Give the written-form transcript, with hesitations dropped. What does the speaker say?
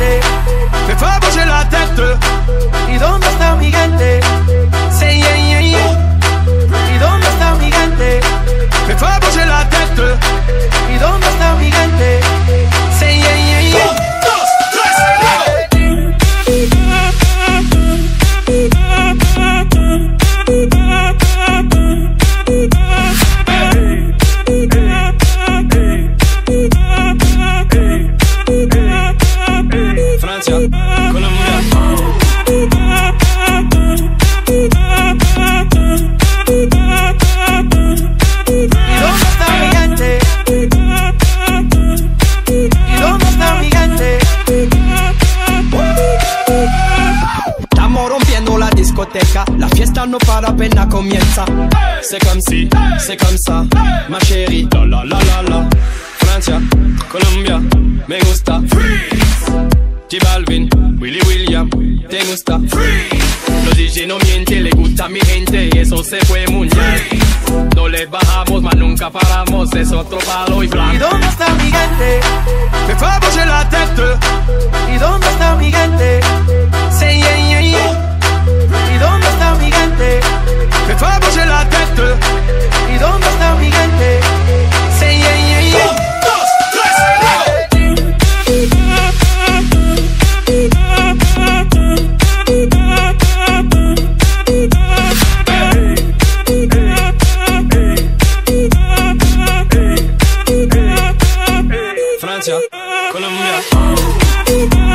gente? Me fait bouger la tête. ¿Y dónde está mi gente? Say yeah, yeah, yeah. ¿Y dónde está mi gente? Me fait bouger la tête. ¿Y dónde está mi gente? Say yeah, yeah, yeah. Francia, Colombia. ¿Y dónde está mi gente? ¿Y dónde está mi gente? Estamos rompiendo la discoteca, la fiesta no para apenas comienza. C'est comme si, c'est comme ça, ma chérie. La la la la la. Francia, Colombia, me gusta. Freeze. J Balvin, Willy William, te gusta. Freeze. Los DJ no mienten, le gusta a mi gente y eso se fue muy bien. No le bajamos, mas nunca paramos, es otro palo y blanco. ¿Y dónde está mi gente? Me fait bouger la tête. ¿Y dónde está mi gente? Say yeah, yeah, yeah. ¿Y dónde está mi gente? Me fait bouger la tête. ¿Y dónde está mi gente? Say yeah, yeah, yeah. Francia, Colombia.